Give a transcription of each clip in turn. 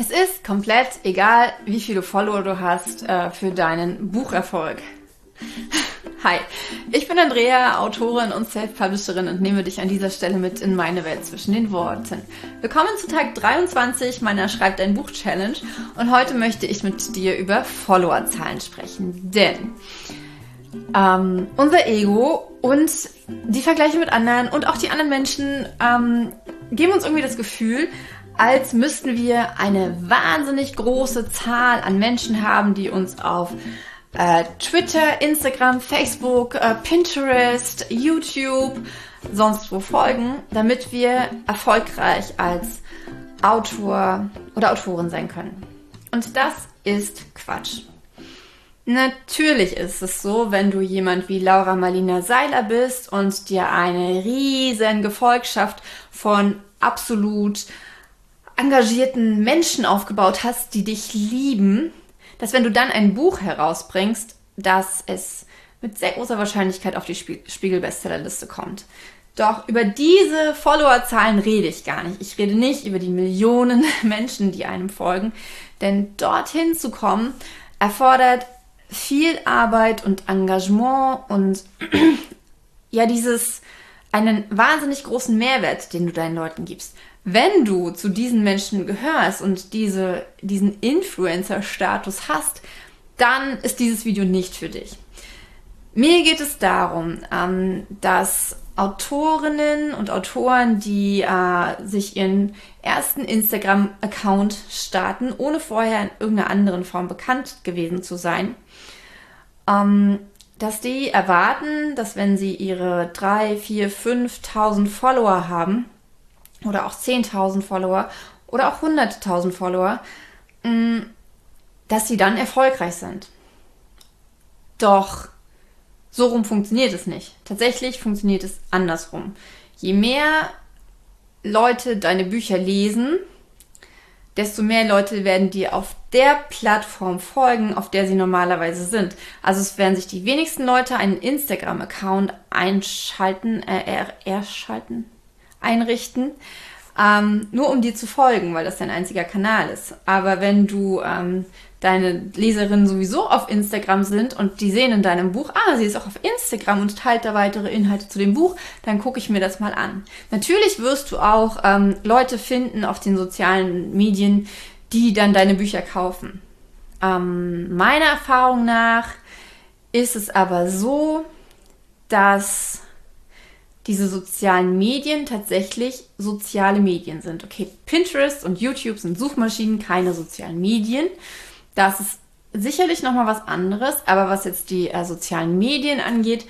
Es ist komplett egal, wie viele Follower du hast für deinen Bucherfolg. Hi, ich bin Andrea, Autorin und Self-Publisherin und nehme dich an dieser Stelle mit in meine Welt zwischen den Worten. Willkommen zu Tag 23 meiner Schreib dein Buch Challenge und heute möchte ich mit dir über Followerzahlen sprechen, denn unser Ego und die Vergleiche mit anderen und auch die anderen Menschen geben uns irgendwie das Gefühl, als müssten wir eine wahnsinnig große Zahl an Menschen haben, die uns auf Twitter, Instagram, Facebook, Pinterest, YouTube, sonst wo folgen, damit wir erfolgreich als Autor oder Autorin sein können. Und das ist Quatsch. Natürlich ist es so, wenn du jemand wie Laura Marlina Seiler bist und dir eine riesen Gefolgschaft von absolut engagierten Menschen aufgebaut hast, die dich lieben, dass wenn du dann ein Buch herausbringst, dass es mit sehr großer Wahrscheinlichkeit auf die Spiegel-Bestsellerliste kommt. Doch über diese Followerzahlen rede ich gar nicht. Ich rede nicht über die Millionen Menschen, die einem folgen, denn dorthin zu kommen, erfordert viel Arbeit und Engagement und ja, einen wahnsinnig großen Mehrwert, den du deinen Leuten gibst. Wenn du zu diesen Menschen gehörst und diesen Influencer-Status hast, dann ist dieses Video nicht für dich. Mir geht es darum, dass Autorinnen und Autoren, die sich ihren ersten Instagram-Account starten, ohne vorher in irgendeiner anderen Form bekannt gewesen zu sein, dass die erwarten, dass wenn sie ihre 3.000, 4.000, 5.000 Follower haben, oder auch 10.000 Follower oder auch 100.000 Follower, dass sie dann erfolgreich sind. Doch so rum funktioniert es nicht. Tatsächlich funktioniert es andersrum. Je mehr Leute deine Bücher lesen, desto mehr Leute werden dir auf der Plattform folgen, auf der sie normalerweise sind. Also es werden sich die wenigsten Leute einen Instagram-Account einrichten, nur um dir zu folgen, weil das dein einziger Kanal ist. Aber wenn du deine Leserinnen sowieso auf Instagram sind und die sehen in deinem Buch, sie ist auch auf Instagram und teilt da weitere Inhalte zu dem Buch, dann gucke ich mir das mal an. Natürlich wirst du auch Leute finden auf den sozialen Medien, die dann deine Bücher kaufen. Meiner Erfahrung nach ist es aber so, dass diese sozialen Medien tatsächlich soziale Medien sind. Okay, Pinterest und YouTube sind Suchmaschinen, keine sozialen Medien. Das ist sicherlich nochmal was anderes, aber was jetzt die sozialen Medien angeht,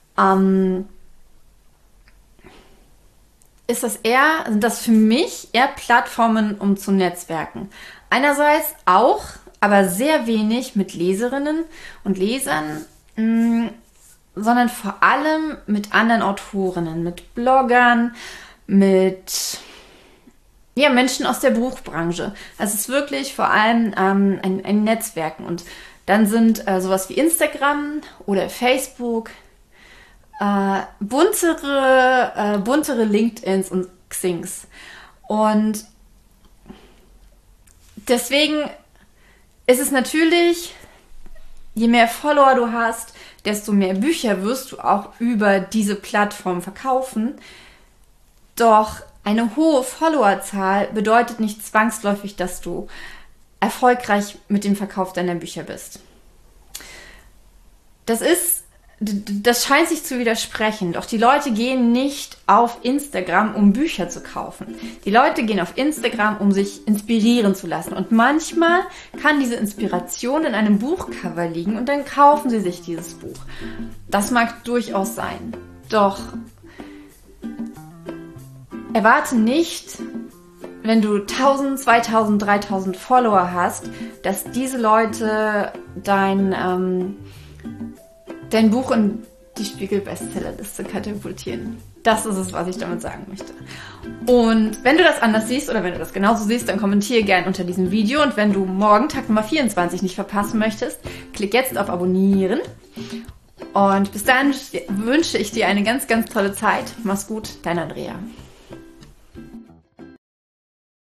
sind das für mich eher Plattformen, um zu netzwerken. Einerseits auch, aber sehr wenig mit Leserinnen und Lesern, sondern vor allem mit anderen Autorinnen, mit Bloggern, mit Menschen aus der Buchbranche. Also es ist wirklich vor allem ein Netzwerken. Und dann sind sowas wie Instagram oder Facebook, buntere LinkedIns und Xings. Und deswegen ist es natürlich, je mehr Follower du hast, desto mehr Bücher wirst du auch über diese Plattform verkaufen. Doch eine hohe Followerzahl bedeutet nicht zwangsläufig, dass du erfolgreich mit dem Verkauf deiner Bücher bist. Das scheint sich zu widersprechen, doch die Leute gehen nicht auf Instagram, um Bücher zu kaufen. Die Leute gehen auf Instagram, um sich inspirieren zu lassen. Und manchmal kann diese Inspiration in einem Buchcover liegen und dann kaufen sie sich dieses Buch. Das mag durchaus sein. Doch erwarte nicht, wenn du 1.000, 2.000, 3.000 Follower hast, dass diese Leute dein Buch in die Spiegel-Bestsellerliste katapultieren. Das ist es, was ich damit sagen möchte. Und wenn du das anders siehst oder wenn du das genauso siehst, dann kommentiere gerne unter diesem Video. Und wenn du morgen Tag Nummer 24 nicht verpassen möchtest, klick jetzt auf Abonnieren. Und bis dahin wünsche ich dir eine ganz, ganz tolle Zeit. Mach's gut, dein Andrea.